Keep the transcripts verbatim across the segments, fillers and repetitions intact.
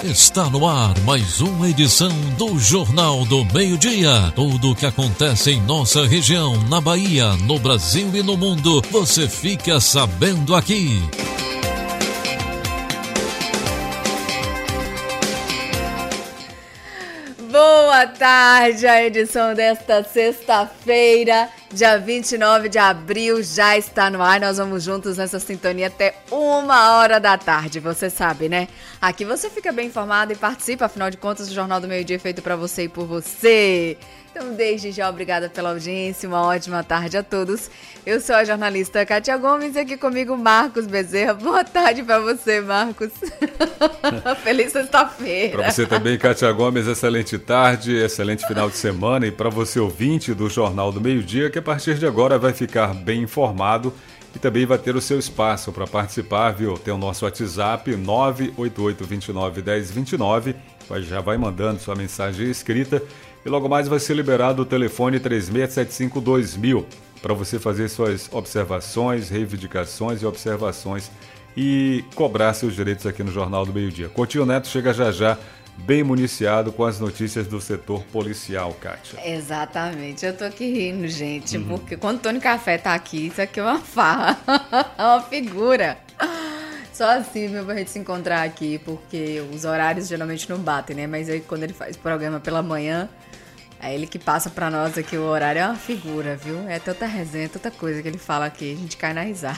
Está no ar mais uma edição do Jornal do Meio-Dia. Tudo o que acontece em nossa região, na Bahia, no Brasil e no mundo, você fica sabendo aqui. Boa tarde, a edição desta sexta-feira, dia vinte e nove de abril, já está no ar. Nós vamos juntos nessa sintonia até uma hora da tarde, você sabe, né? Aqui você fica bem informado e participa, afinal de contas, o Jornal do Meio-Dia é feito para você e por você. Então, desde já, obrigada pela audiência, uma ótima tarde a todos. Eu sou a jornalista Kátia Gomes e aqui comigo Marcos Bezerra. Boa tarde para você, Marcos. Feliz sexta-feira. Para você também, Kátia Gomes, excelente tarde, excelente final de semana. E para você, ouvinte do Jornal do Meio-Dia, que a partir de agora vai ficar bem informado e também vai ter o seu espaço para participar, viu? Tem o nosso WhatsApp nove oito oito, dois nove, um zero dois nove, já vai mandando sua mensagem escrita. E logo mais vai ser liberado o telefone três seis sete cinco dois mil para você fazer suas observações, reivindicações e observações e cobrar seus direitos aqui no Jornal do Meio-Dia. Coutinho Neto chega já já, bem municiado com as notícias do setor policial, Kátia. Exatamente, eu tô aqui rindo, gente, uhum. porque quando o Tony Café tá aqui, isso aqui é uma farra, é uma figura. Só assim, meu, pra gente se encontrar aqui, porque os horários geralmente não batem, né? Mas aí quando ele faz programa pela manhã, é ele que passa pra nós aqui o horário, é uma figura, viu? É tanta resenha, tanta coisa que ele fala aqui, a gente cai na risada.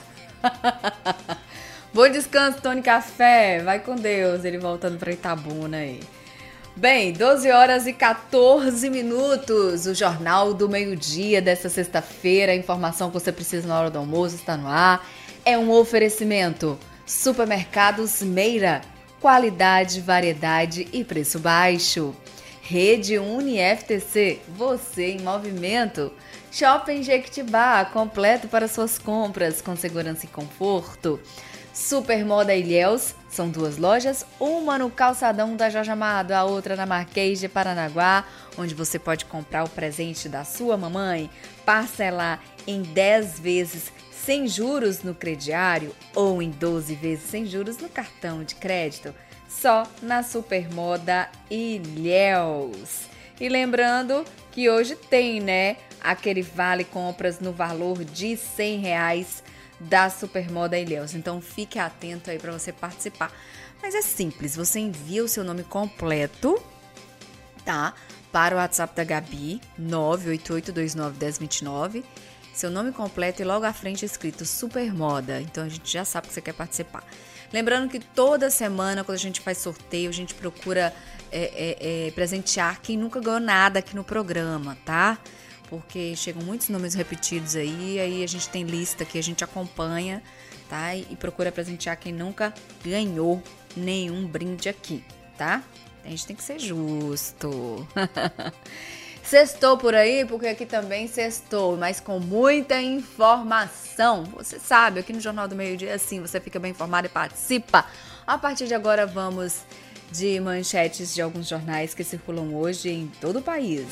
Bom descanso, Tony Café, vai com Deus, ele voltando pra Itabuna aí. Bem, doze horas e quatorze minutos, o Jornal do Meio-Dia dessa sexta-feira, a informação que você precisa na hora do almoço está no ar, é um oferecimento. Supermercados Meira, qualidade, variedade e preço baixo. Rede Uni F T C, você em movimento. Shopping Jequitibá, completo para suas compras com segurança e conforto. Supermoda Ilhéus, são duas lojas, uma no calçadão da Jorge Amado, a outra na Marquês de Paranaguá, onde você pode comprar o presente da sua mamãe, parcelar em dez vezes sem juros no crediário ou em doze vezes sem juros no cartão de crédito, só na Supermoda Ilhéus. E lembrando que hoje tem, né, aquele vale compras no valor de cem reais da Supermoda Ilhéus. Então fique atento aí para você participar. Mas é simples, você envia o seu nome completo, tá? Para o WhatsApp da Gabi, nove oito oito dois nove um zero dois nove. Seu nome completo e logo à frente escrito Supermoda. Então a gente já sabe que você quer participar. Lembrando que toda semana, quando a gente faz sorteio, a gente procura é, é, é, presentear quem nunca ganhou nada aqui no programa, tá? Porque chegam muitos nomes repetidos aí, aí a gente tem lista que a gente acompanha, tá? E, e procura presentear quem nunca ganhou nenhum brinde aqui, tá? A gente tem que ser justo. Sextou por aí, porque aqui também sextou, mas com muita informação. Você sabe, aqui no Jornal do Meio-Dia é assim, você fica bem informado e participa. A partir de agora vamos de manchetes de alguns jornais que circulam hoje em todo o país.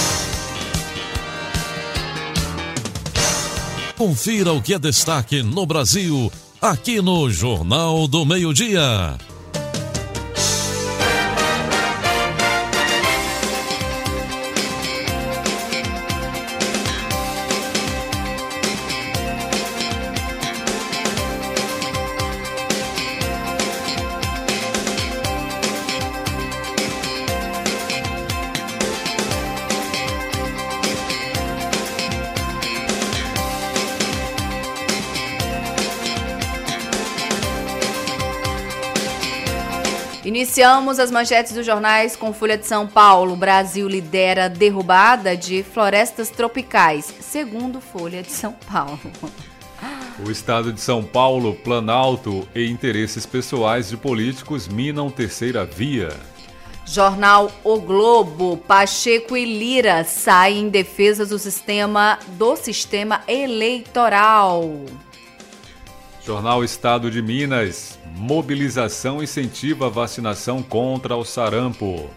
Confira o que é destaque no Brasil, aqui no Jornal do Meio-Dia. Iniciamos as manchetes dos jornais com Folha de São Paulo. Brasil lidera derrubada de florestas tropicais, segundo Folha de São Paulo. O estado de São Paulo, Planalto e interesses pessoais de políticos minam terceira via. Jornal O Globo, Pacheco e Lira saem em defesa do sistema, do sistema eleitoral. Jornal Estado de Minas, mobilização incentiva a vacinação contra o sarampo.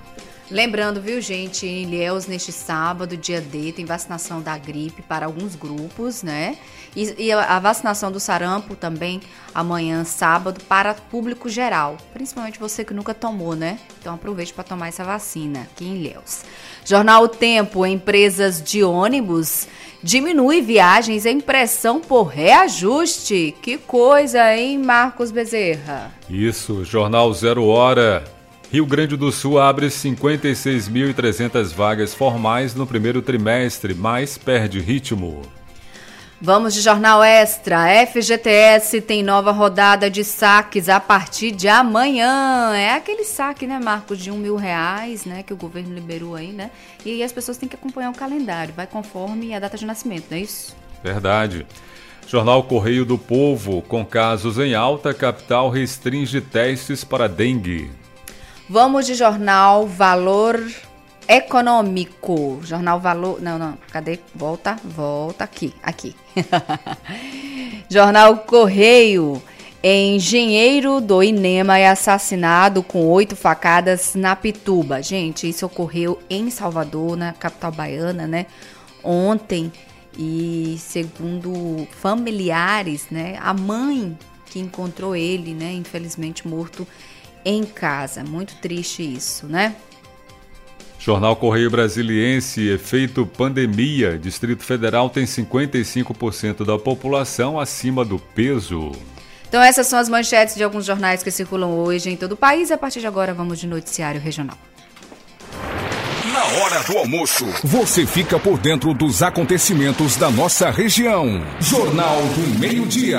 Lembrando, viu, gente, em Ilhéus, neste sábado, dia D, tem vacinação da gripe para alguns grupos, né? E, e a vacinação do sarampo também amanhã, sábado, para público geral. Principalmente você que nunca tomou, né? Então aproveite para tomar essa vacina aqui em Ilhéus. Jornal O Tempo, empresas de ônibus diminui viagens em pressão por reajuste. Que coisa, hein, Marcos Bezerra? Isso, Jornal Zero Hora. Rio Grande do Sul abre cinquenta e seis mil e trezentas vagas formais no primeiro trimestre, mas perde ritmo. Vamos de Jornal Extra. F G T S tem nova rodada de saques a partir de amanhã. É aquele saque, né, Marcos, de um mil reais, né, que o governo liberou aí, né? E aí as pessoas têm que acompanhar o calendário, vai conforme a data de nascimento, não é isso? Verdade. Jornal Correio do Povo, com casos em alta, capital restringe testes para dengue. Vamos de Jornal Valor Econômico. Jornal Valor... Não, não. Cadê? Volta, volta. Aqui, aqui. Jornal Correio. Engenheiro do INEMA é assassinado com oito facadas na Pituba. Gente, isso ocorreu em Salvador, na capital baiana, né? Ontem. E segundo familiares, né? A mãe que encontrou ele, né? Infelizmente morto em casa. Muito triste isso, né? Jornal Correio Brasiliense, efeito pandemia. Distrito Federal tem cinquenta e cinco por cento da população acima do peso. Então essas são as manchetes de alguns jornais que circulam hoje em todo o país. A partir de agora vamos de noticiário regional. Na hora do almoço, você fica por dentro dos acontecimentos da nossa região. Jornal do Meio-Dia.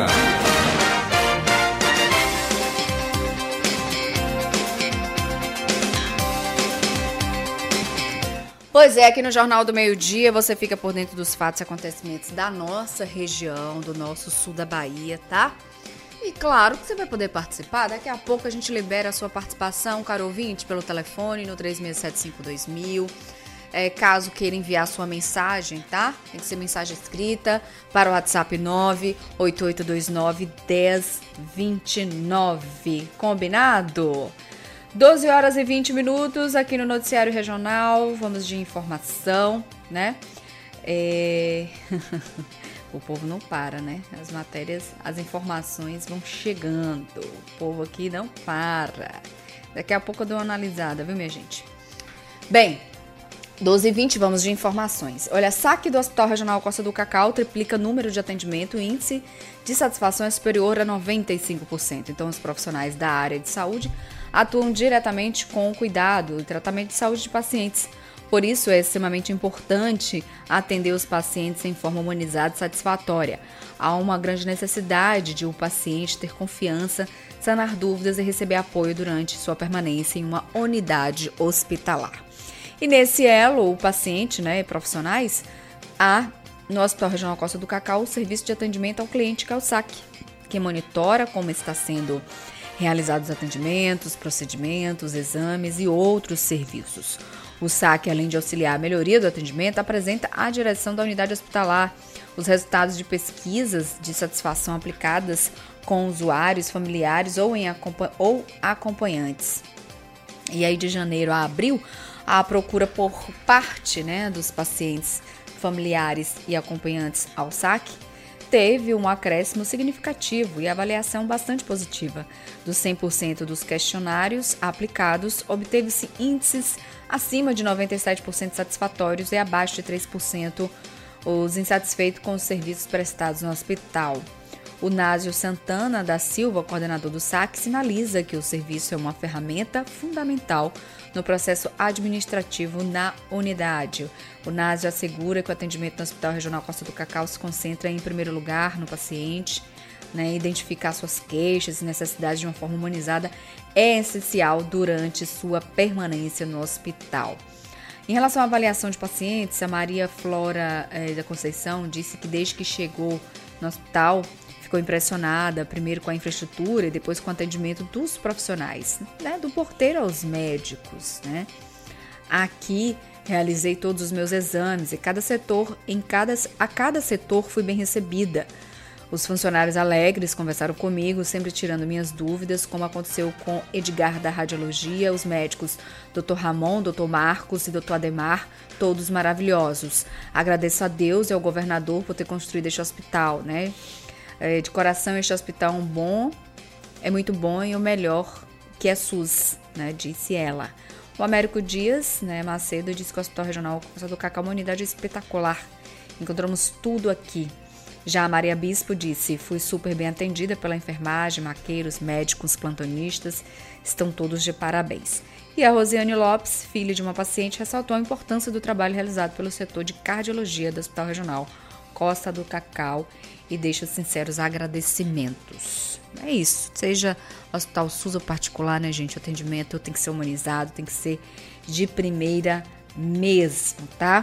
Pois é, aqui no Jornal do Meio-Dia você fica por dentro dos fatos e acontecimentos da nossa região, do nosso sul da Bahia, tá? E claro que você vai poder participar, daqui a pouco a gente libera a sua participação, caro ouvinte, pelo telefone no três seis sete cinco dois mil. É, caso queira enviar sua mensagem, tá? Tem que ser mensagem escrita para o WhatsApp nove oito oito dois nove um zero dois nove. Combinado? doze horas e vinte minutos aqui no Noticiário Regional. Vamos de informação, né? É... o povo não para, né? As matérias, as informações vão chegando. O povo aqui não para. Daqui a pouco eu dou uma analisada, viu, minha gente? Bem, doze e vinte, vamos de informações. Olha, saque do Hospital Regional Costa do Cacau triplica número de atendimento e índice de satisfação é superior a noventa e cinco por cento. Então, os profissionais da área de saúde atuam diretamente com o cuidado e tratamento de saúde de pacientes. Por isso, é extremamente importante atender os pacientes em forma humanizada e satisfatória. Há uma grande necessidade de o paciente ter confiança, sanar dúvidas e receber apoio durante sua permanência em uma unidade hospitalar. E nesse elo, o paciente, né, e profissionais, há no Hospital Regional Costa do Cacau o serviço de atendimento ao cliente, que é o SAC, que monitora como está sendo realizados atendimentos, procedimentos, exames e outros serviços. O SAC, além de auxiliar a melhoria do atendimento, apresenta à direção da unidade hospitalar os resultados de pesquisas de satisfação aplicadas com usuários, familiares ou, em acompanh- ou acompanhantes. E aí, de janeiro a abril, a procura por parte, né, dos pacientes, familiares e acompanhantes ao SAC teve um acréscimo significativo e avaliação bastante positiva. Dos cem por cento dos questionários aplicados, obteve-se índices acima de noventa e sete por cento satisfatórios e abaixo de três por cento os insatisfeitos com os serviços prestados no hospital. O Násio Santana da Silva, coordenador do SAC, sinaliza que o serviço é uma ferramenta fundamental no processo administrativo na unidade. O Násio assegura que o atendimento no Hospital Regional Costa do Cacau se concentra em primeiro lugar no paciente, né, identificar suas queixas e necessidades de uma forma humanizada é essencial durante sua permanência no hospital. Em relação à avaliação de pacientes, a Maria Flora eh, da Conceição disse que desde que chegou no hospital ficou impressionada, primeiro com a infraestrutura e depois com o atendimento dos profissionais, né, do porteiro aos médicos, né? Aqui realizei todos os meus exames e cada setor, em cada, a cada setor fui bem recebida. Os funcionários alegres conversaram comigo, sempre tirando minhas dúvidas, como aconteceu com Edgar da Radiologia, os médicos doutor Ramon, doutor Marcos e doutor Ademar, todos maravilhosos. Agradeço a Deus e ao governador por ter construído este hospital, né? É, de coração, este hospital é um bom, é muito bom e o melhor que é SUS, né? Disse ela. O Américo Dias, né, Macedo, disse que o Hospital Regional do Cacau é uma unidade espetacular. Encontramos tudo aqui. Já a Maria Bispo disse, fui super bem atendida pela enfermagem, maqueiros, médicos, plantonistas, estão todos de parabéns. E a Rosiane Lopes, filha de uma paciente, ressaltou a importância do trabalho realizado pelo setor de cardiologia do Hospital Regional Costa do Cacau e deixa sinceros agradecimentos. É isso, seja hospital SUS ou particular, né, gente, o atendimento tem que ser humanizado, tem que ser de primeira mesmo, tá?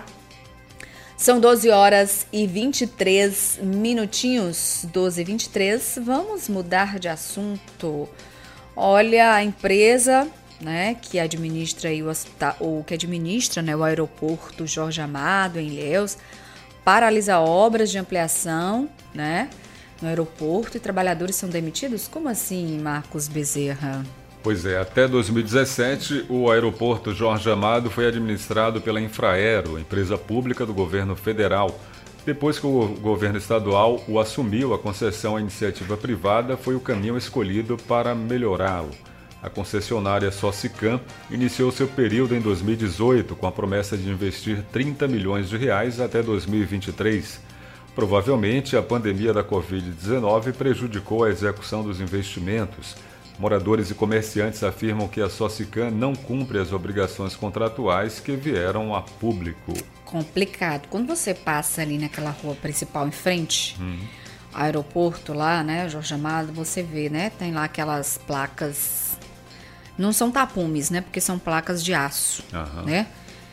São doze horas e vinte e três minutinhos, doze e vinte e três, vamos mudar de assunto. Olha, a empresa, né, que administra aí o hospital, ou que administra, né, o aeroporto Jorge Amado em Ilhéus, paralisa obras de ampliação, né, no aeroporto e trabalhadores são demitidos? Como assim, Marcos Bezerra? Pois é, até dois mil e dezessete, o aeroporto Jorge Amado foi administrado pela Infraero, empresa pública do governo federal. Depois que o governo estadual o assumiu, a concessão à iniciativa privada foi o caminho escolhido para melhorá-lo. A concessionária Socicam iniciou seu período em dois mil e dezoito com a promessa de investir trinta milhões de reais até dois mil e vinte e três. Provavelmente, a pandemia da covid dezenove prejudicou a execução dos investimentos. Moradores e comerciantes afirmam que a Socicam não cumpre as obrigações contratuais que vieram a público. Complicado. Quando você passa ali naquela rua principal em frente, hum. aeroporto lá, né, Jorge Amado, você vê, né, tem lá aquelas placas, não são tapumes, né, porque são placas de aço, uhum. né,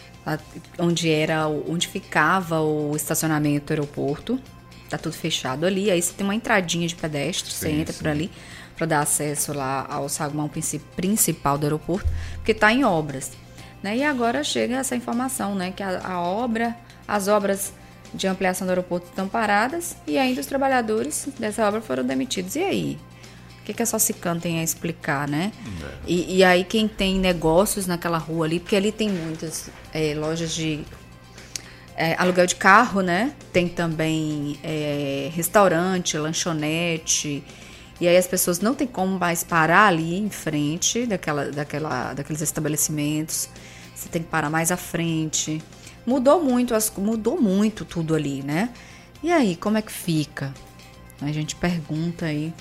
onde era, onde ficava o estacionamento do aeroporto, tá tudo fechado ali, aí você tem uma entradinha de pedestre, sim, você entra sim. por ali, para dar acesso lá ao saguão principal do aeroporto, porque está em obras. Né? E agora chega essa informação, né, que a, a obra, as obras de ampliação do aeroporto estão paradas e ainda os trabalhadores dessa obra foram demitidos. E aí? O que, que a Socicam tem a explicar, né? É. E, e aí quem tem negócios naquela rua ali, porque ali tem muitas é, lojas de é, aluguel de carro, né? Tem também é, restaurante, lanchonete. E aí as pessoas não tem como mais parar ali em frente daquela, daquela, daqueles estabelecimentos. Você tem que parar mais à frente. Mudou muito, as, mudou muito tudo ali, né? E aí, como é que fica? A gente pergunta aí,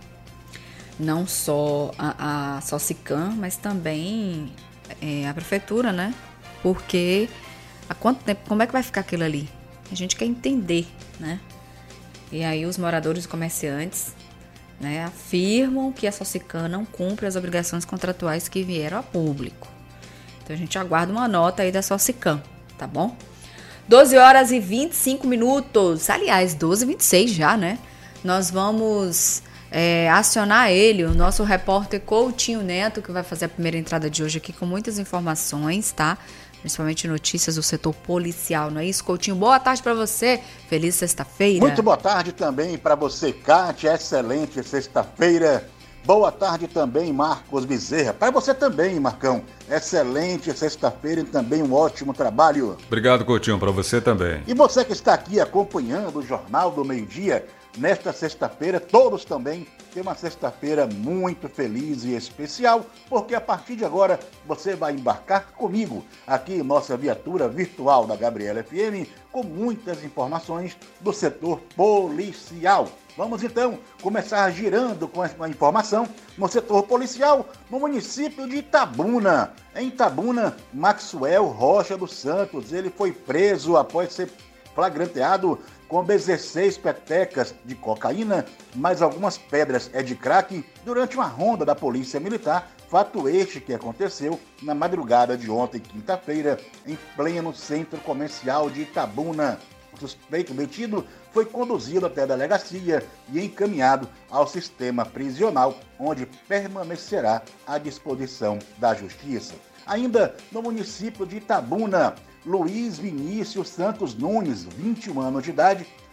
não só a, a Socicam, mas também é, a prefeitura, né? Porque há quanto tempo, como é que vai ficar aquilo ali? A gente quer entender, né? E aí os moradores e comerciantes, né, afirmam que a Socicam não cumpre as obrigações contratuais que vieram a público. Então a gente aguarda uma nota aí da Socicam, tá bom? doze horas e vinte e cinco minutos, aliás, doze e vinte e seis já, né? Nós vamos é, acionar ele, o nosso repórter Coutinho Neto, que vai fazer a primeira entrada de hoje aqui com muitas informações, tá? Principalmente notícias do setor policial, não é isso, Coutinho? Boa tarde para você, feliz sexta-feira. Muito boa tarde também para você, Kátia, excelente sexta-feira. Boa tarde também, Marcos Bezerra. Para você também, Marcão, excelente sexta-feira e também um ótimo trabalho. Obrigado, Coutinho, para você também. E você que está aqui acompanhando o Jornal do Meio-Dia, nesta sexta-feira, todos também têm uma sexta-feira muito feliz e especial, porque a partir de agora você vai embarcar comigo aqui em nossa viatura virtual da Gabriela F M com muitas informações do setor policial. Vamos então começar girando com a informação no setor policial no município de Itabuna. Em Itabuna, Maxwell Rocha dos Santos, ele foi preso após ser flagranteado com dezesseis petecas de cocaína, mais algumas pedras é de crack, durante uma ronda da Polícia Militar, fato este que aconteceu na madrugada de ontem, quinta-feira, em pleno centro comercial de Itabuna. O suspeito detido foi conduzido até a delegacia e encaminhado ao sistema prisional, onde permanecerá à disposição da Justiça. Ainda no município de Itabuna, Luiz Vinícius Santos Nunes, vinte e um anos de idade,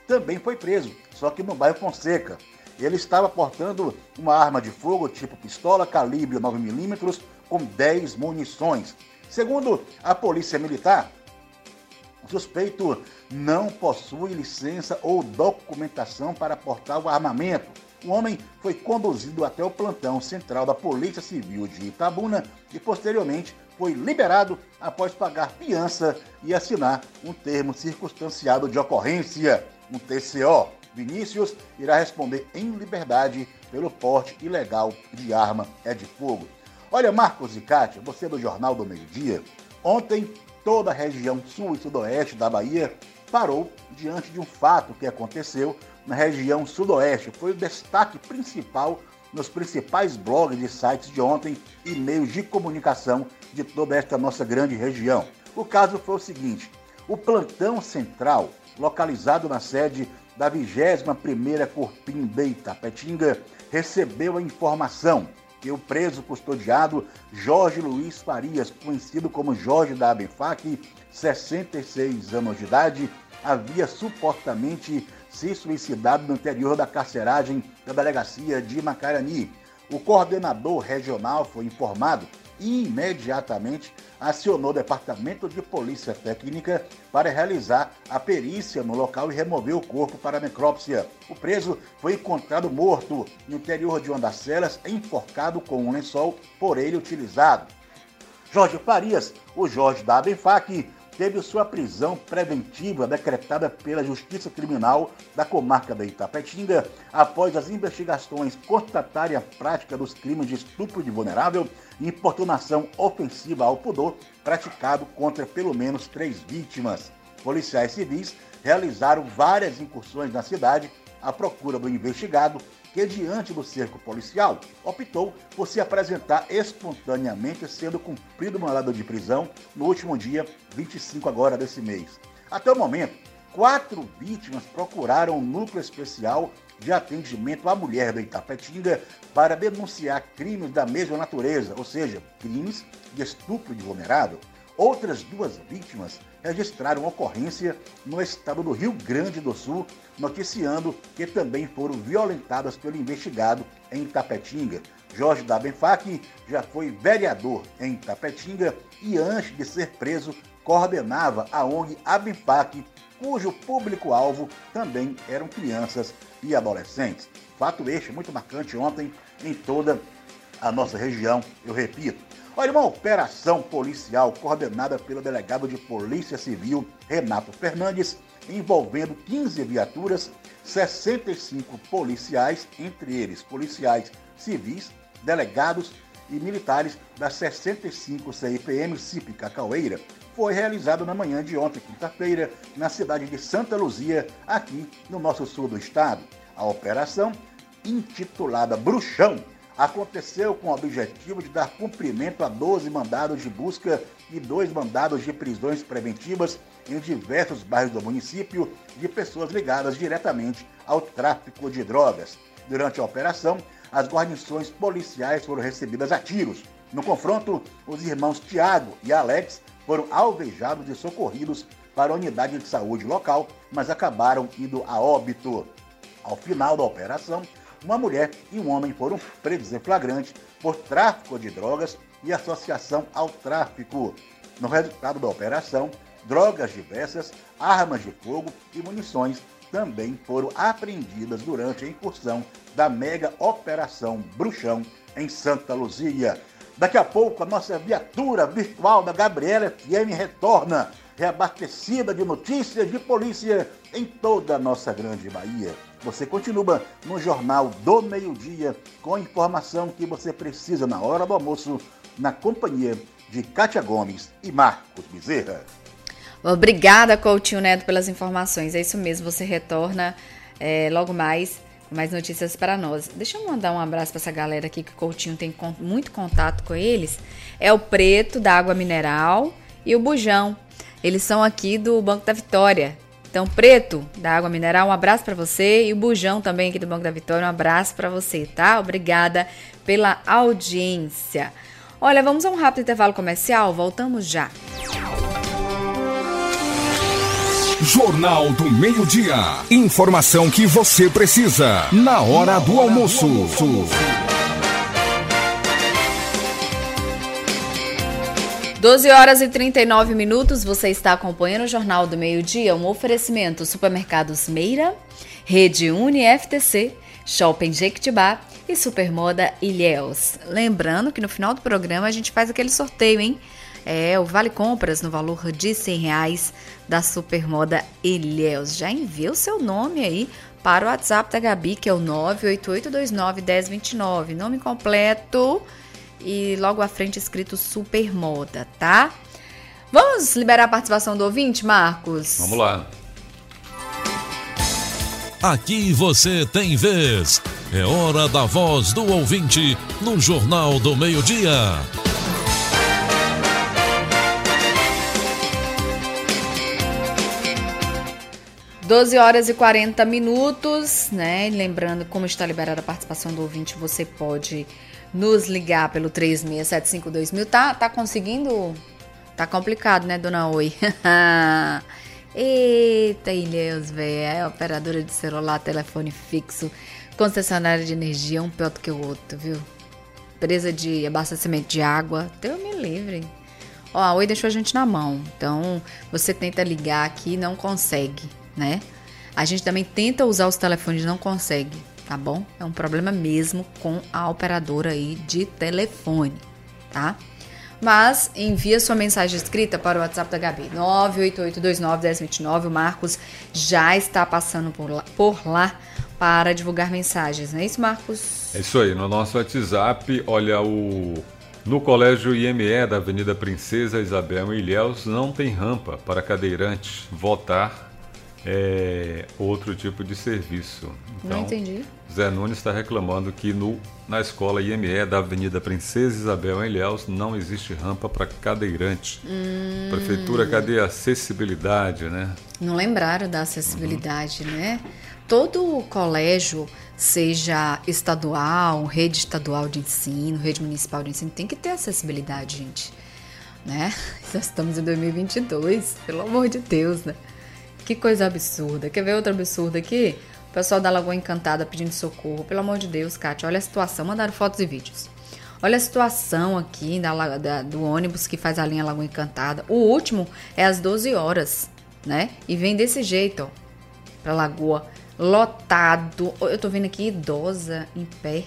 também foi preso, só que no bairro Fonseca. Ele estava portando uma arma de fogo tipo pistola calibre nove milímetros com dez munições. Segundo a Polícia Militar, o suspeito não possui licença ou documentação para portar o armamento. O homem foi conduzido até o plantão central da Polícia Civil de Itabuna e posteriormente foi liberado após pagar fiança e assinar um termo circunstanciado de ocorrência, um T C O. Vinícius irá responder em liberdade pelo porte ilegal de arma é de fogo. Olha, Marcos e Kátia, você do Jornal do Meio-Dia, ontem toda a região sul e sudoeste da Bahia parou diante de um fato que aconteceu na região sudoeste. Foi o destaque principal nos principais blogs e sites de ontem e meios de comunicação de toda esta nossa grande região. O caso foi o seguinte: o plantão central, localizado na sede da vigésima primeira Corpim de Itapetinga, recebeu a informação que o preso custodiado Jorge Luiz Farias, conhecido como Jorge da Abenfac, sessenta e seis anos de idade, havia supostamente se suicidado no interior da carceragem da delegacia de Macarani. O coordenador regional foi informado e imediatamente acionou o Departamento de Polícia Técnica para realizar a perícia no local e remover o corpo para a necrópsia. O preso foi encontrado morto no interior de uma das celas, enforcado com um lençol por ele utilizado. Jorge Farias, o Jorge da Abenfac, teve sua prisão preventiva decretada pela Justiça Criminal da comarca da Itapetinga após as investigações constatarem a prática dos crimes de estupro de vulnerável e importunação ofensiva ao pudor praticado contra pelo menos três vítimas. Policiais civis realizaram várias incursões na cidade à procura do investigado, que, diante do cerco policial, optou por se apresentar espontaneamente, sendo cumprido o mandado de prisão no último dia vinte e cinco agora desse mês. Até o momento, quatro vítimas procuraram o Núcleo Especial de Atendimento à Mulher da Itapetinga para denunciar crimes da mesma natureza, ou seja, crimes de estupro de vulnerável. Outras duas vítimas registraram ocorrência no estado do Rio Grande do Sul, noticiando que também foram violentadas pelo investigado em Itapetinga. Jorge da Abenfac já foi vereador em Itapetinga e, antes de ser preso, coordenava a O N G Abenfac, cujo público-alvo também eram crianças e adolescentes. Fato este muito marcante ontem em toda a nossa região, eu repito. Olha, uma operação policial coordenada pelo delegado de Polícia Civil, Renato Fernandes, envolvendo quinze viaturas, sessenta e cinco policiais, entre eles policiais civis, delegados e militares das sessenta e cinco C I P M C I P Cacaueira, foi realizado na manhã de ontem, quinta-feira, na cidade de Santa Luzia, aqui no nosso sul do estado. A operação, intitulada Bruxão, aconteceu com o objetivo de dar cumprimento a doze mandados de busca e dois mandados de prisões preventivas em diversos bairros do município de pessoas ligadas diretamente ao tráfico de drogas. Durante a operação, as guarnições policiais foram recebidas a tiros. No confronto, os irmãos Tiago e Alex foram alvejados e socorridos para a unidade de saúde local, mas acabaram indo a óbito. Ao final da operação, uma mulher e um homem foram presos em flagrante por tráfico de drogas e associação ao tráfico. No resultado da operação, drogas diversas, armas de fogo e munições também foram apreendidas durante a incursão da mega operação Bruxão em Santa Luzia. Daqui a pouco, a nossa viatura virtual da Gabriela F M retorna, reabastecida de notícias de polícia em toda a nossa grande Bahia. Você continua no Jornal do Meio-Dia com a informação que você precisa na hora do almoço, na companhia de Kátia Gomes e Marcos Bezerra. Obrigada, Coutinho Neto, pelas informações. É isso mesmo, você retorna é, logo mais com mais notícias para nós. Deixa eu mandar um abraço para essa galera aqui que o Coutinho tem muito contato com eles. É o Preto, da Água Mineral, e o Bujão. Eles são aqui do Banco da Vitória. Então, Preto, da Água Mineral, um abraço para você. E o Bujão também aqui do Banco da Vitória, um abraço para você, tá? Obrigada pela audiência. Olha, vamos a um rápido intervalo comercial, voltamos já. Jornal do Meio-Dia. Informação que você precisa na hora do almoço. doze horas e trinta e nove minutos, você está acompanhando o Jornal do Meio-Dia, um oferecimento Supermercados Meira, Rede Uni F T C, Shopping Jequitibá e Supermoda Ilhéus. Lembrando que no final do programa a gente faz aquele sorteio, hein? É o Vale Compras no valor de cem reais da Supermoda Ilhéus. Já envia o seu nome aí para o WhatsApp da Gabi, que é o nove oito oito dois nove um zero dois nove. Nome completo e logo à frente escrito Supermoda, tá? Vamos liberar a participação do ouvinte, Marcos? Vamos lá. Aqui você tem vez. É hora da voz do ouvinte no Jornal do Meio-Dia. doze horas e quarenta minutos, né? Lembrando, como está liberada a participação do ouvinte, você pode nos ligar pelo três seis sete cinco dois mil. Tá, tá conseguindo? Tá complicado, né, dona Oi? Eita, Ilhéus, velho. É operadora de celular, telefone fixo, concessionária de energia, um pior do que o outro, viu? Empresa de abastecimento de água. Deus me livre. Ó, a Oi deixou a gente na mão. Então, você tenta ligar aqui e não consegue, né? A gente também tenta usar os telefones e não consegue, tá bom? É um problema mesmo com a operadora aí de telefone, tá? Mas envia sua mensagem escrita para o WhatsApp da Gabi, nove oito oito dois nove um zero dois nove. O Marcos já está passando por lá, por lá para divulgar mensagens, não é isso, Marcos? É isso aí, no nosso WhatsApp, olha, o... no Colégio I M E da Avenida Princesa Isabel em Ilhéus não tem rampa para cadeirantes votar. É outro tipo de serviço. Então, não entendi. Zé Nunes está reclamando que no, na escola I M E da Avenida Princesa Isabel em Ilhéus não existe rampa para cadeirante. Hum. Prefeitura, cadê a acessibilidade, né? Não lembraram da acessibilidade, uhum. né? Todo colégio, seja estadual, rede estadual de ensino, rede municipal de ensino, tem que ter acessibilidade, gente. Né? Já estamos em dois mil e vinte e dois, pelo amor de Deus, né? Que coisa absurda. Quer ver outro absurdo aqui? O pessoal da Lagoa Encantada pedindo socorro. Pelo amor de Deus, Kátia, olha a situação. Mandaram fotos e vídeos. Olha a situação aqui da, da, do ônibus que faz a linha Lagoa Encantada. O último é às doze horas, né? E vem desse jeito, ó, pra Lagoa. Lotado. Eu tô vendo aqui idosa em pé.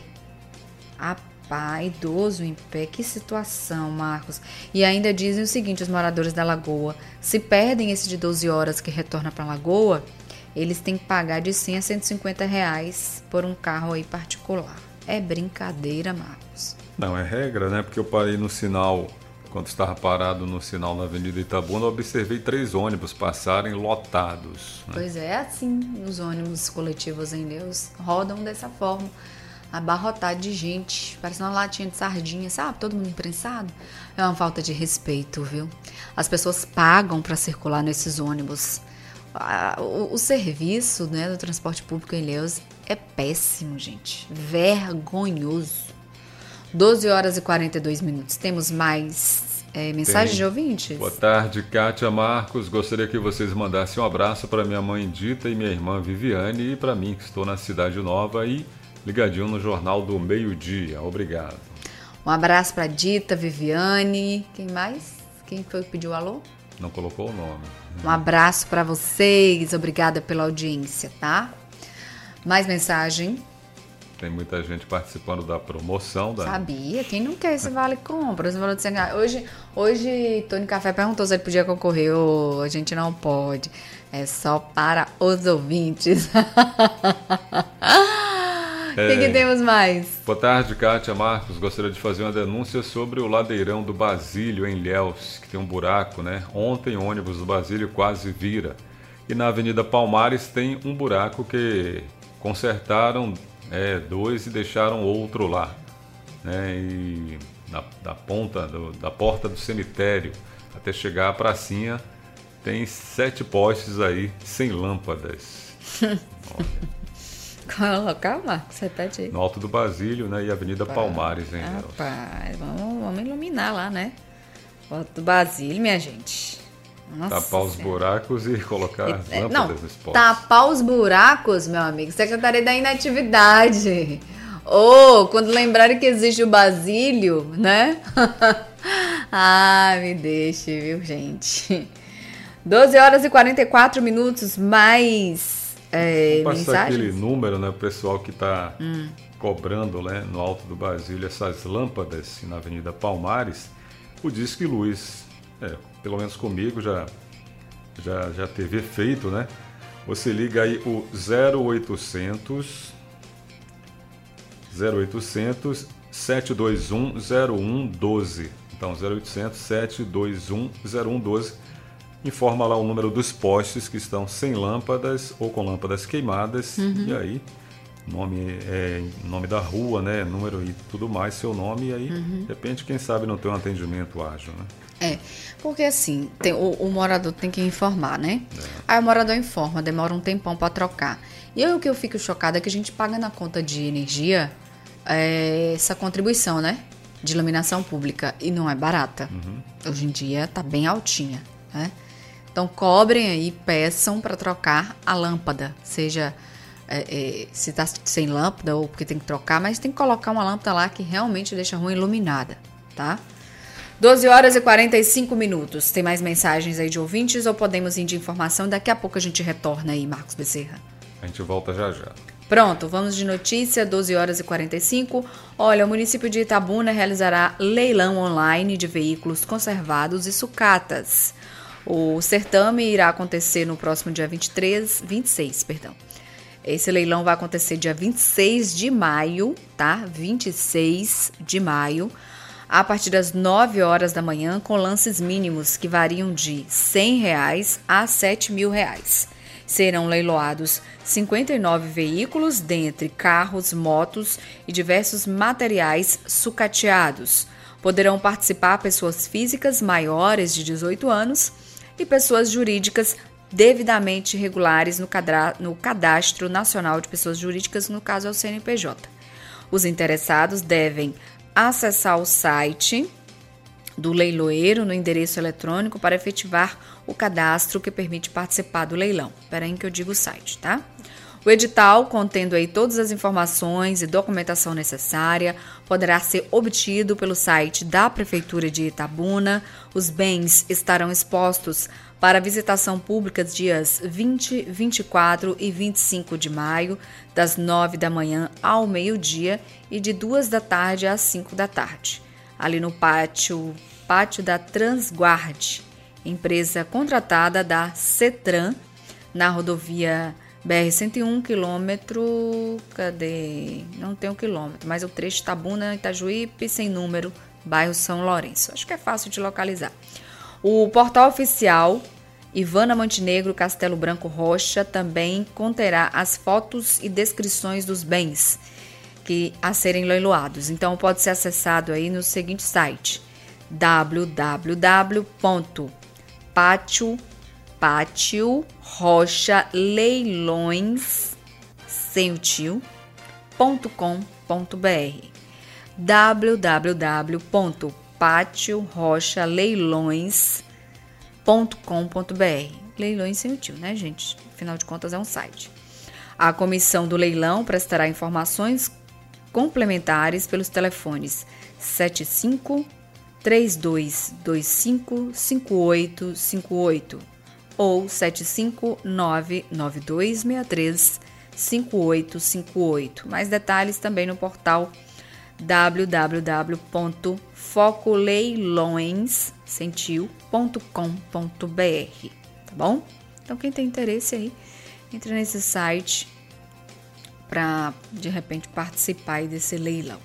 Rapaz, idoso em pé. Que situação, Marcos. E ainda dizem o seguinte, os moradores da Lagoa. Se perdem esse de doze horas que retorna pra Lagoa, eles têm que pagar de cem a cento e cinquenta reais por um carro aí particular. É brincadeira, Marcos. Não, é regra, né? Porque eu parei no sinal, quando estava parado no sinal na Avenida Itabuna, eu observei três ônibus passarem lotados. Né? Pois é, assim, os ônibus coletivos em Deus rodam dessa forma, abarrotado de gente, parece uma latinha de sardinha, sabe? Todo mundo imprensado. É uma falta de respeito, viu? As pessoas pagam para circular nesses ônibus. O, o serviço, né, do transporte público em Ilhéus é péssimo, gente. Vergonhoso. doze horas e quarenta e dois minutos. Temos mais é, mensagens Tem. de ouvintes? Boa tarde, Kátia, Marcos. Gostaria que vocês mandassem um abraço para minha mãe Dita e minha irmã Viviane e para mim, que estou na Cidade Nova e ligadinho no Jornal do Meio-Dia. Obrigado. Um abraço para Dita, Viviane. Quem mais? Quem foi que pediu alô? Não colocou o nome. Um abraço para vocês. Obrigada pela audiência, tá? Mais mensagem. Tem muita gente participando da promoção. Da... Sabia? Quem não quer esse Vale Compras? Hoje, hoje, Tony Café perguntou se ele podia concorrer. Oh, a gente não pode. É só para os ouvintes. O é. que, que temos mais? Boa tarde, Kátia, Marcos. Gostaria de fazer uma denúncia sobre o ladeirão do Basílio, em Ilhéus, que tem um buraco, né? Ontem o ônibus do Basílio quase vira. E na Avenida Palmares tem um buraco que consertaram é, dois e deixaram outro lá. Né? E na, da ponta, do, da porta do cemitério até chegar à pracinha, tem sete postes aí sem lâmpadas. Olha. Qual é o local, Marcos? Repete aí. No Alto do Basílio, né? E Avenida Pá. Palmares, hein, Rapaz, vamos, vamos iluminar lá, né? O Alto do Basílio, minha gente. Nossa tapar os Senhora. buracos e colocar as É, lâmpadas não, nos postes. tapar os buracos, meu amigo, Secretaria da Inatividade. Ou oh, quando lembrarem que existe o Basílio, né? Ah, me deixe, viu, gente? doze horas e quarenta e quatro minutos, mais é, Vamos passar mensagens? aquele número, né, pessoal que está Hum. cobrando, né, no Alto do Basílio essas lâmpadas na Avenida Palmares. O Disque Luz, é, pelo menos comigo já, já, já teve efeito, né? Você liga aí o zero oitocentos sete dois um zero um um doze. Então, zero oitocentos sete dois um zero um doze. Informa lá o número dos postes que estão sem lâmpadas ou com lâmpadas queimadas. Uhum. E aí, nome, é, nome da rua, né? Número e tudo mais, seu nome. E aí, Uhum. de repente, quem sabe não tem um atendimento ágil, né? É, porque assim, tem, o, o morador tem que informar, né? É. Aí o morador informa, demora um tempão para trocar. E aí o que eu fico chocada é que a gente paga na conta de energia é, essa contribuição, né? De iluminação pública. E não é barata. Uhum. Hoje em dia tá bem altinha, né? Então cobrem aí, peçam para trocar a lâmpada. Seja é, é, se tá sem lâmpada ou porque tem que trocar, mas tem que colocar uma lâmpada lá que realmente deixa a rua iluminada, tá? doze horas e quarenta e cinco minutos. Tem mais mensagens aí de ouvintes ou podemos ir de informação? Daqui a pouco a gente retorna aí, Marcos Bezerra. A gente volta já já. Pronto, vamos de notícia, doze horas e quarenta e cinco. Olha, o município de Itabuna realizará leilão online de veículos conservados e sucatas. O certame irá acontecer no próximo dia vinte e três, vinte e seis, perdão. Esse leilão vai acontecer dia vinte e seis de maio, tá? vinte e seis de maio. A partir das nove horas da manhã, com lances mínimos que variam de cem reais a sete mil reais. Serão leiloados cinquenta e nove veículos, dentre carros, motos e diversos materiais sucateados. Poderão participar pessoas físicas maiores de dezoito anos e pessoas jurídicas devidamente regulares no Cadastro Nacional de Pessoas Jurídicas, no caso é o C N P J. Os interessados devem acessar o site do leiloeiro no endereço eletrônico para efetivar o cadastro que permite participar do leilão. Espera aí que eu digo o site, tá? O edital, contendo aí todas as informações e documentação necessária, poderá ser obtido pelo site da Prefeitura de Itabuna. Os bens estarão expostos para visitação pública dias vinte, vinte e quatro e vinte e cinco de maio, das nove da manhã ao meio-dia e de duas da tarde às cinco da tarde. Ali no pátio, pátio da Transguarde, empresa contratada da CETRAN, na rodovia B R cento e um, quilômetro, cadê? Não tem um quilômetro, mas o trecho Itabuna, Itajuípe, sem número, bairro São Lourenço. Acho que é fácil de localizar. O portal oficial Ivana Montenegro Castelo Branco Rocha também conterá as fotos e descrições dos bens que a serem leiloados. Então pode ser acessado aí no seguinte site: w w w ponto pátio pátio rocha leilões sem o tio ponto com ponto b r w w w ponto pátio rocha leilões ponto com ponto b r. Leilões sem o tio, né, gente? Afinal de contas é um site. A comissão do leilão prestará informações complementares pelos telefones sete cinco, três dois dois cinco, cinco oito cinco oito ou sete cinco, nove nove dois seis três, cinco oito cinco oito. Mais detalhes também no portal w w w ponto foco leilões ponto com ponto b r, tá bom? Então quem tem interesse aí, entra nesse site para de repente participar aí desse leilão.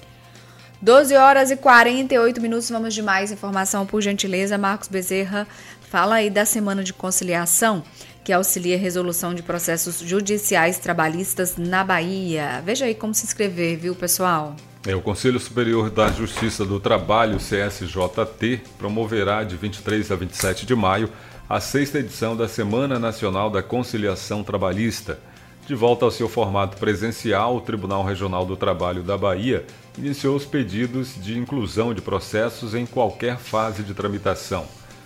doze horas e quarenta e oito minutos, vamos de mais informação, por gentileza. Marcos Bezerra, fala aí da Semana de Conciliação, que auxilia a resolução de processos judiciais trabalhistas na Bahia. Veja aí como se inscrever, viu, pessoal? É, o Conselho Superior da Justiça do Trabalho, C S J T, promoverá de vinte e três a vinte e sete de maio a sexta edição da Semana Nacional da Conciliação Trabalhista. De volta ao seu formato presencial, o Tribunal Regional do Trabalho da Bahia iniciou os pedidos de inclusão de processos em qualquer fase de tramitação.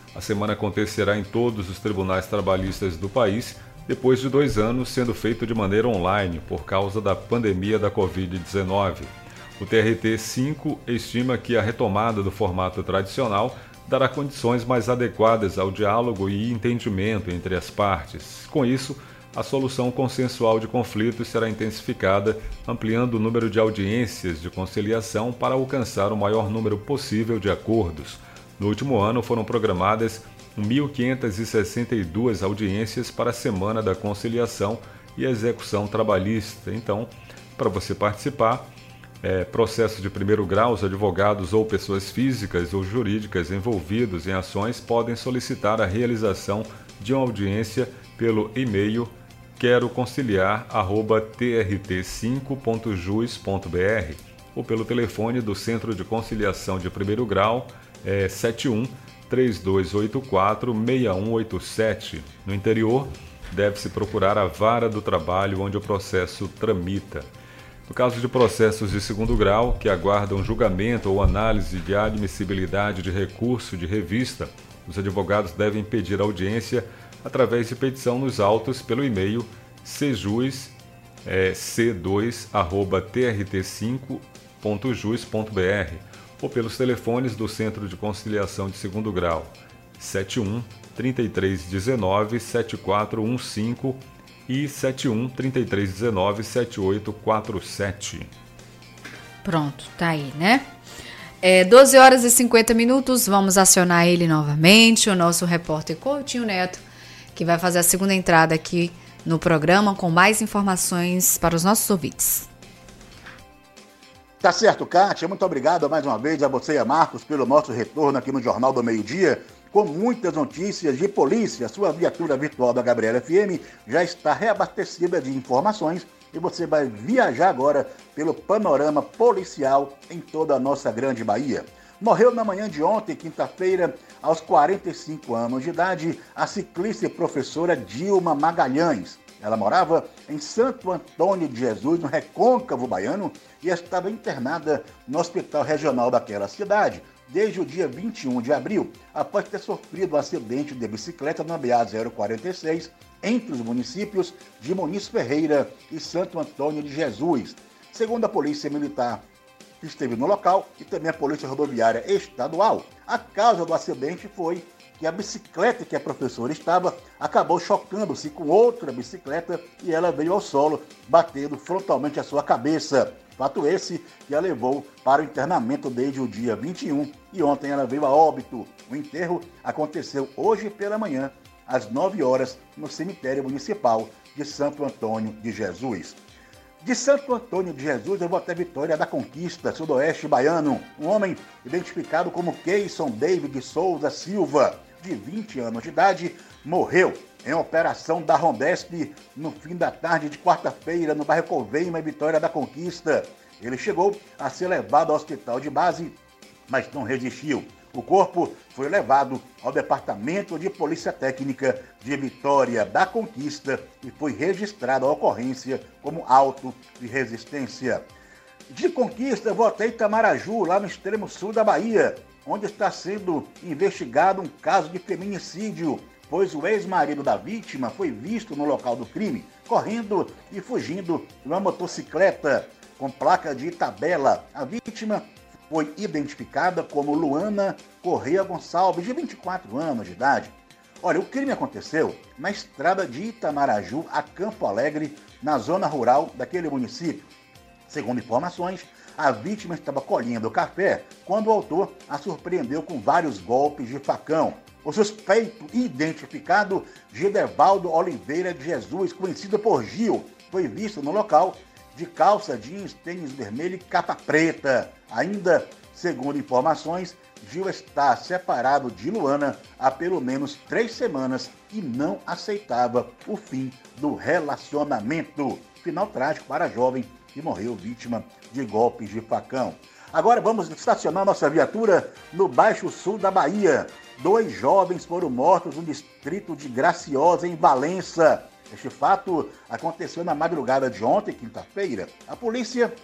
A semana acontecerá em todos os tribunais trabalhistas do país, depois de dois anos sendo feito de maneira online por causa da pandemia da covid dezenove. O T R T cinco estima que a retomada do formato tradicional dará condições mais adequadas ao diálogo e entendimento entre as partes. Com isso, a solução consensual de conflitos será intensificada, ampliando o número de audiências de conciliação para alcançar o maior número possível de acordos. No último ano, foram programadas mil quinhentas e sessenta e duas audiências para a Semana da Conciliação e Execução Trabalhista. Então, para você participar, é, processo de primeiro grau, os advogados ou pessoas físicas ou jurídicas envolvidos em ações podem solicitar a realização de uma audiência pelo e-mail quero conciliar arroba t r t cinco ponto jus ponto b r ou pelo telefone do Centro de Conciliação de Primeiro Grau é, sete um, três dois oito quatro, seis um oito sete. No interior, deve-se procurar a Vara do Trabalho onde o processo tramita. No caso de processos de segundo grau, que aguardam julgamento ou análise de admissibilidade de recurso de revista, os advogados devem pedir audiência através de petição nos autos pelo e-mail sejus c dois arroba t r t cinco ponto jus ponto b r ou pelos telefones do Centro de Conciliação de Segundo Grau sete um, trinta e três dezenove, setenta e quatro quinze e sete um, trinta e três dezenove, setenta e oito quarenta e sete. Pronto, tá aí, né? É, doze horas e cinquenta minutos, vamos acionar ele novamente, o nosso repórter Coutinho Neto, que vai fazer a segunda entrada aqui no programa com mais informações para os nossos ouvintes. Tá certo, Kátia. Muito obrigado mais uma vez a você e a Marcos pelo nosso retorno aqui no Jornal do Meio-Dia, com muitas notícias de polícia. Sua viatura virtual da Gabriela F M já está reabastecida de informações e você vai viajar agora pelo panorama policial em toda a nossa grande Bahia. Morreu na manhã de ontem, quinta-feira, aos quarenta e cinco anos de idade, a ciclista e professora Dilma Magalhães. Ela morava em Santo Antônio de Jesus, no Recôncavo Baiano, e estava internada no hospital regional daquela cidade desde o dia vinte e um de abril, após ter sofrido um acidente de bicicleta na B A zero quarenta e seis, entre os municípios de Muniz Ferreira e Santo Antônio de Jesus. Segundo a Polícia Militar, que esteve no local, e também a Polícia Rodoviária Estadual, a causa do acidente foi que a bicicleta que a professora estava acabou chocando-se com outra bicicleta e ela veio ao solo, batendo frontalmente a sua cabeça. Fato esse que a levou para o internamento desde o dia vinte e um e ontem ela veio a óbito. O enterro aconteceu hoje pela manhã, às nove horas, no cemitério municipal de Santo Antônio de Jesus. De Santo Antônio de Jesus, eu vou até Vitória da Conquista, sudoeste baiano. Um homem identificado como Keison David Souza Silva, de vinte anos de idade, morreu em operação da Rondesp no fim da tarde de quarta-feira, no bairro Coveima, em Vitória da Conquista. Ele chegou a ser levado ao hospital de base, mas não resistiu. O corpo foi levado ao Departamento de Polícia Técnica de Vitória da Conquista e foi registrada a ocorrência como auto de resistência. De Conquista, vou até Itamaraju, lá no extremo sul da Bahia, onde está sendo investigado um caso de feminicídio, pois o ex-marido da vítima foi visto no local do crime, correndo e fugindo de uma motocicleta com placa de Itabela. A vítima foi identificada como Luana Correia Gonçalves, de vinte e quatro anos de idade. Olha, o crime aconteceu na estrada de Itamaraju a Campo Alegre, na zona rural daquele município. Segundo informações, a vítima estava colhendo café quando o autor a surpreendeu com vários golpes de facão. O suspeito identificado, Gidevaldo Oliveira de Jesus, conhecido por Gil, foi visto no local de calça jeans, tênis vermelho e capa preta. Ainda, segundo informações, Gil está separado de Luana há pelo menos três semanas e não aceitava o fim do relacionamento. Final trágico para a jovem que morreu vítima de golpes de facão. Agora vamos estacionar nossa viatura no Baixo Sul da Bahia. Dois jovens foram mortos no distrito de Graciosa, em Valença. Este fato aconteceu na madrugada de ontem, quinta-feira. A polícia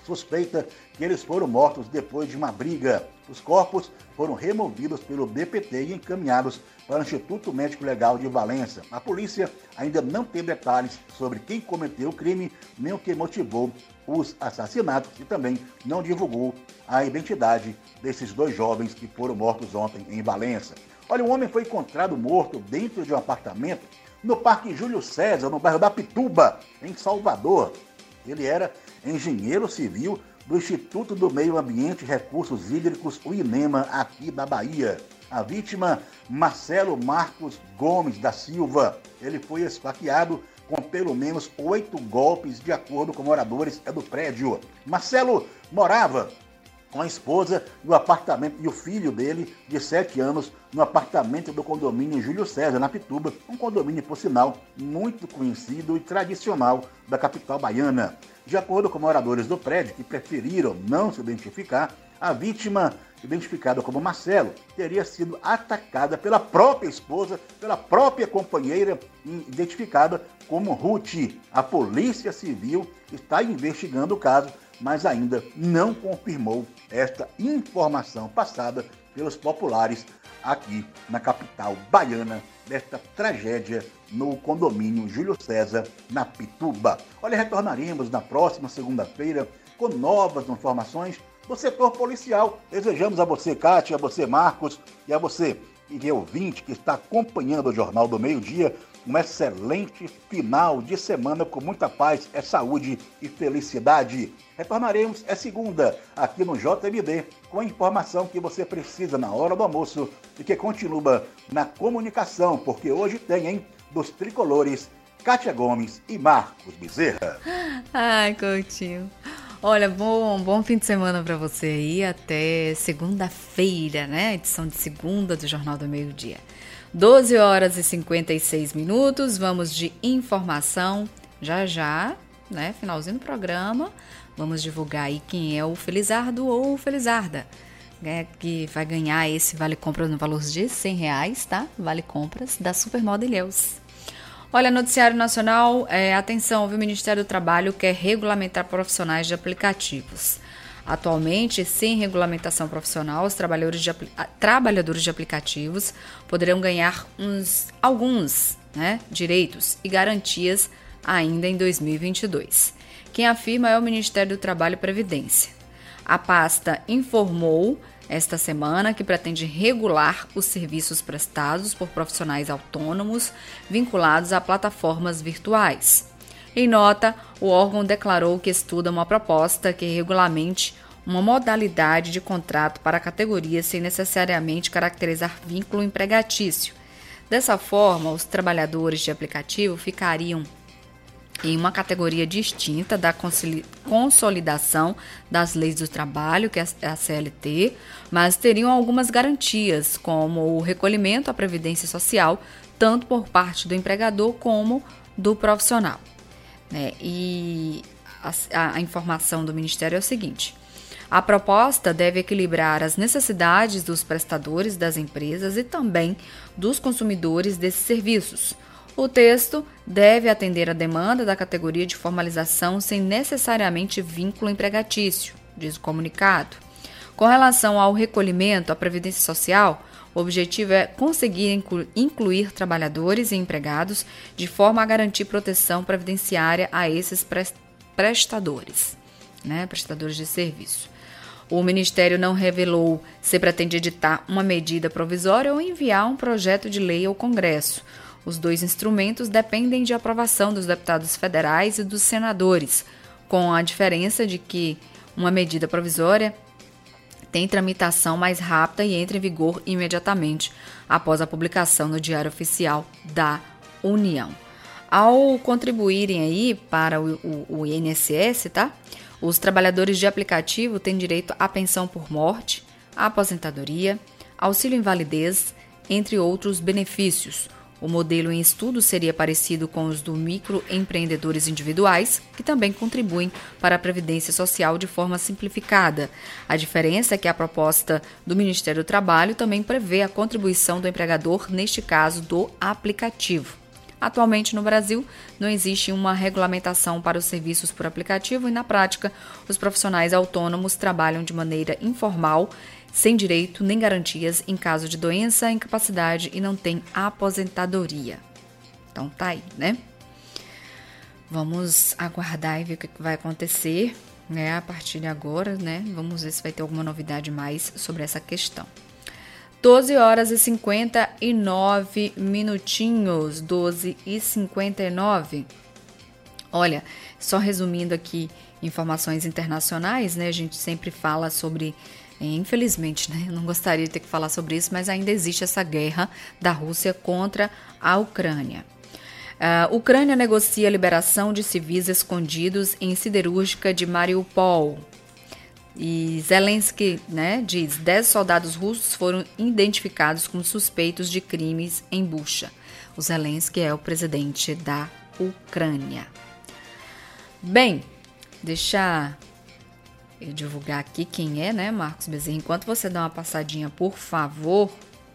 suspeita que eles foram mortos depois de uma briga. Os corpos foram removidos pelo D P T e encaminhados para o Instituto Médico Legal de Valença. A polícia ainda não tem detalhes sobre quem cometeu o crime, nem o que motivou os assassinatos e também não divulgou a identidade desses dois jovens que foram mortos ontem em Valença. Olha, um homem foi encontrado morto dentro de um apartamento no Parque Júlio César, no bairro da Pituba, em Salvador. Ele era engenheiro civil do Instituto do Meio Ambiente e Recursos Hídricos, o INEMA, aqui da Bahia. A vítima, Marcelo Marcos Gomes da Silva. Ele foi esfaqueado com pelo menos oito golpes, de acordo com moradores do prédio. Marcelo morava com a esposa no apartamento e o filho dele, de sete anos, no apartamento do condomínio Júlio César, na Pituba, um condomínio, por sinal, muito conhecido e tradicional da capital baiana. De acordo com moradores do prédio, que preferiram não se identificar, a vítima, identificada como Marcelo, teria sido atacada pela própria esposa, pela própria companheira, identificada como Ruth. A Polícia Civil está investigando o caso, mas ainda não confirmou esta informação passada pelos populares aqui na capital baiana, desta tragédia no condomínio Júlio César, na Pituba. Olha, retornaremos na próxima segunda-feira com novas informações do setor policial. Desejamos a você, Kátia, a você, Marcos, e a você, e ouvinte que está acompanhando o Jornal do Meio-Dia, um excelente final de semana com muita paz, é saúde e felicidade. Retornaremos é segunda aqui no J M D com a informação que você precisa na hora do almoço e que continua na comunicação, porque hoje tem, hein, dos tricolores, Kátia Gomes e Marcos Bezerra. Ai, Coutinho. Olha, bom, bom fim de semana para você aí, até segunda-feira, né? Edição de segunda do Jornal do Meio-Dia. doze horas e cinquenta e seis minutos, vamos de informação já já, né? Finalzinho do programa, vamos divulgar aí quem é o Felizardo ou Felizarda, né? Que vai ganhar esse Vale Compras no valor de cem reais, tá? Vale Compras da Supermoda Ilhéus. Olha, noticiário nacional, é, atenção, o Ministério do Trabalho quer regulamentar profissionais de aplicativos. Atualmente, sem regulamentação profissional, os trabalhadores de, trabalhadores de aplicativos poderão ganhar uns, alguns né, direitos e garantias ainda em dois mil e vinte e dois. Quem afirma é o Ministério do Trabalho e Previdência. A pasta informou esta semana que pretende regular os serviços prestados por profissionais autônomos vinculados a plataformas virtuais. Em nota, o órgão declarou que estuda uma proposta que regulamente uma modalidade de contrato para a categoria sem necessariamente caracterizar vínculo empregatício. Dessa forma, os trabalhadores de aplicativo ficariam em uma categoria distinta da consolidação das leis do trabalho, que é a C L T, mas teriam algumas garantias, como o recolhimento à Previdência Social, tanto por parte do empregador como do profissional. Né? E a, a informação do Ministério é o seguinte: a proposta deve equilibrar as necessidades dos prestadores das empresas e também dos consumidores desses serviços. O texto deve atender a demanda da categoria de formalização sem necessariamente vínculo empregatício, diz o comunicado. Com relação ao recolhimento à Previdência Social, o objetivo é conseguir inclu- incluir trabalhadores e empregados de forma a garantir proteção previdenciária a esses pres- prestadores, né, prestadores de serviço. O Ministério não revelou se pretende editar uma medida provisória ou enviar um projeto de lei ao Congresso. Os dois instrumentos dependem de aprovação dos deputados federais e dos senadores, com a diferença de que uma medida provisória tem tramitação mais rápida e entra em vigor imediatamente após a publicação no Diário Oficial da União. Ao contribuírem aí para o, o, o I N S S, tá? Os trabalhadores de aplicativo têm direito à pensão por morte, à aposentadoria, auxílio invalidez, entre outros benefícios. O modelo em estudo seria parecido com os do microempreendedores individuais, que também contribuem para a Previdência Social de forma simplificada. A diferença é que a proposta do Ministério do Trabalho também prevê a contribuição do empregador, neste caso do aplicativo. Atualmente no Brasil não existe uma regulamentação para os serviços por aplicativo e na prática os profissionais autônomos trabalham de maneira informal, sem direito nem garantias em caso de doença, incapacidade e não tem aposentadoria. Então tá aí, né? Vamos aguardar e ver o que vai acontecer, né, a partir de agora, né? Vamos ver se vai ter alguma novidade mais sobre essa questão. doze horas e cinquenta e nove minutinhos, doze e cinquenta e nove. Olha, só resumindo aqui informações internacionais, né? A gente sempre fala sobre, infelizmente, né? Eu não gostaria de ter que falar sobre isso, mas ainda existe essa guerra da Rússia contra a Ucrânia. A Ucrânia negocia a liberação de civis escondidos em siderúrgica de Mariupol. E Zelensky, né, diz, dez soldados russos foram identificados como suspeitos de crimes em Bucha. O Zelensky é o presidente da Ucrânia. Bem, deixa eu divulgar aqui quem é, né, Marcos Bezerra. Enquanto você dá uma passadinha, por favor.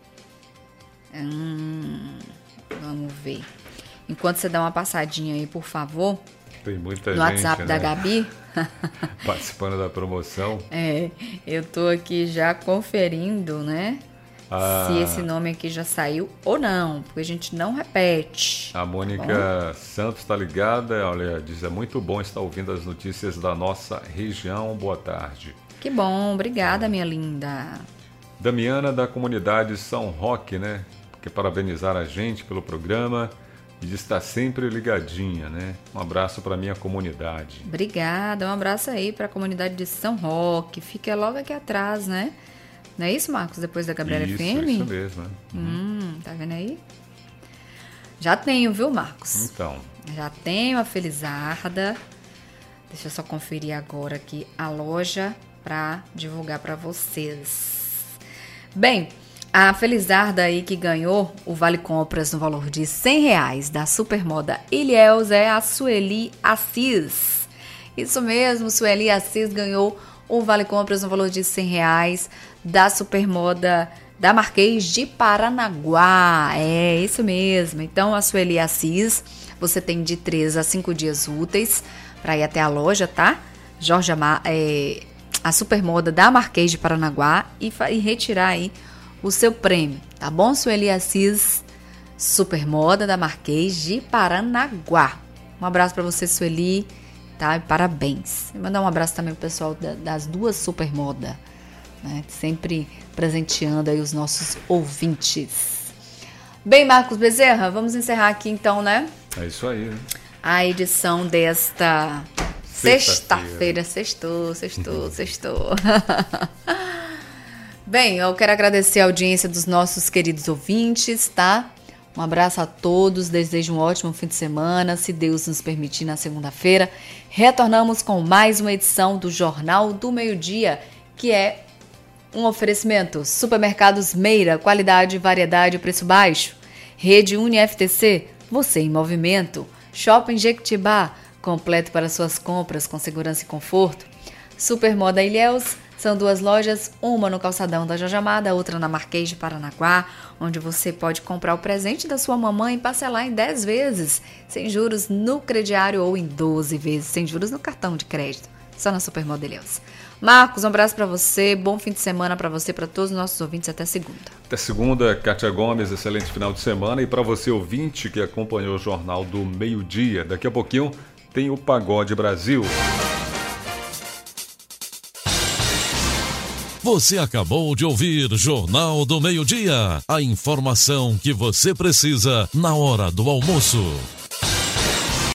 Hum, vamos ver. Enquanto você dá uma passadinha aí, por favor. Tem muita no gente, WhatsApp né, da Gabi. participando da promoção. É, eu tô aqui já conferindo, né? Ah, se esse nome aqui já saiu ou não, porque a gente não repete. A Mônica bom? Santos está ligada, olha, diz, é muito bom estar ouvindo as notícias da nossa região. Boa tarde. Que bom, obrigada, é. minha linda. Damiana, da comunidade São Roque, né? Que parabenizar a gente pelo programa. E de estar sempre ligadinha, né? Um abraço para minha comunidade. Obrigada, um abraço aí para a comunidade de São Roque. Fica logo aqui atrás, né? Não é isso, Marcos? Depois da Gabriela isso, F M? Isso mesmo, né? Hum, tá vendo aí? Já tenho, viu, Marcos? Então. Já tenho a Felizarda. Deixa eu só conferir agora aqui a loja para divulgar para vocês. Bem, a Felizarda aí que ganhou o Vale Compras no valor de cem reais da Supermoda Ilhéus é a Sueli Assis. Isso mesmo, Sueli Assis ganhou o Vale Compras no valor de cem reais da Supermoda da Marquês de Paranaguá. É, isso mesmo. Então, a Sueli Assis, você tem de três a cinco dias úteis para ir até a loja, tá? Jorge Amar, é, a Supermoda da Marquês de Paranaguá e, e retirar aí o seu prêmio, tá bom, Sueli Assis, Supermoda da Marquês de Paranaguá. Um abraço para você, Sueli, tá? E parabéns. E mandar um abraço também pro pessoal da, das duas Supermoda, né? Sempre presenteando aí os nossos ouvintes. Bem, Marcos Bezerra, vamos encerrar aqui então, né? É isso aí, né? A edição desta sexta-feira. Sextou, sextou, sextou. Bem, eu quero agradecer a audiência dos nossos queridos ouvintes, tá? Um abraço a todos, desejo um ótimo fim de semana, se Deus nos permitir, na segunda-feira. Retornamos com mais uma edição do Jornal do Meio-Dia, que é um oferecimento. Supermercados Meira, qualidade, variedade e preço baixo. Rede Uni F T C, você em movimento. Shopping Jequitibá, completo para suas compras com segurança e conforto. Supermoda Ilhéus, são duas lojas, uma no calçadão da Jorge Amada, outra na Marquês de Paranaguá, onde você pode comprar o presente da sua mamãe e parcelar em dez vezes, sem juros no crediário ou em doze vezes, sem juros no cartão de crédito, só na Supermoda Ilhéus. Marcos, um abraço para você, bom fim de semana para você, para todos os nossos ouvintes, até segunda. Até segunda, Kátia Gomes, excelente final de semana, e para você ouvinte que acompanhou o Jornal do Meio-Dia, daqui a pouquinho tem o Pagode Brasil. Você acabou de ouvir Jornal do Meio-Dia, a informação que você precisa na hora do almoço.